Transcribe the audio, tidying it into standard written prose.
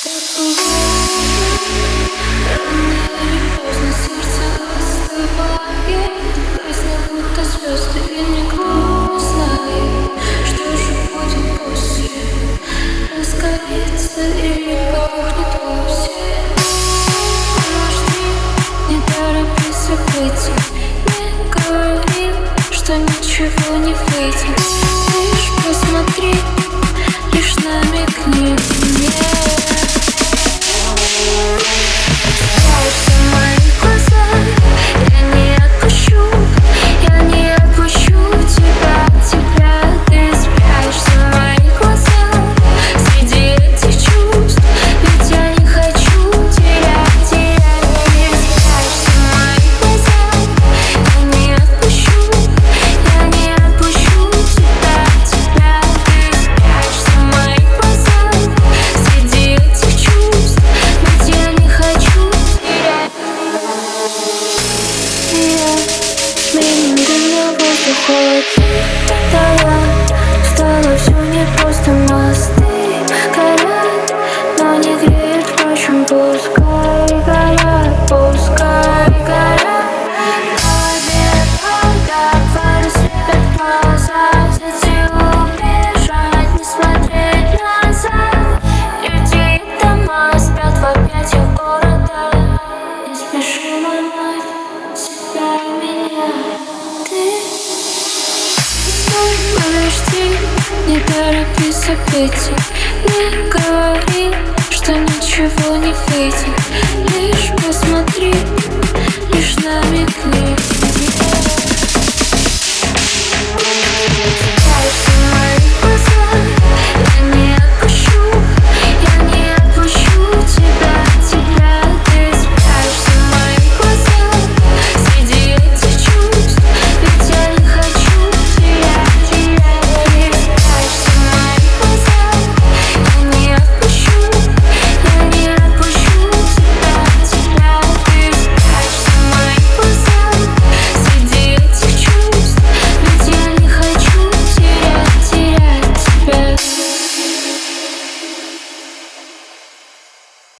Рано или поздно сердце остывает. Песня будто звезды и не грустно. Что же будет после? Разгорится или пахнет вовсе? Подожди, не торопи события. Не говори, что ничего не выйдет. Лишь посмотри, лишь намекни мне. Стало все не просто, мосты горят, но не греют, впрочем, пускай горят, пускай горят. Когда рассыпят глаза, дети убежать, не смотреть назад. Люди и дома спят в объятиях города. Не спеши ломать себя и меня. Подожди, не торопи события. Не говори, что ничего не выйдет. Лишь посмотри, лишь намекни.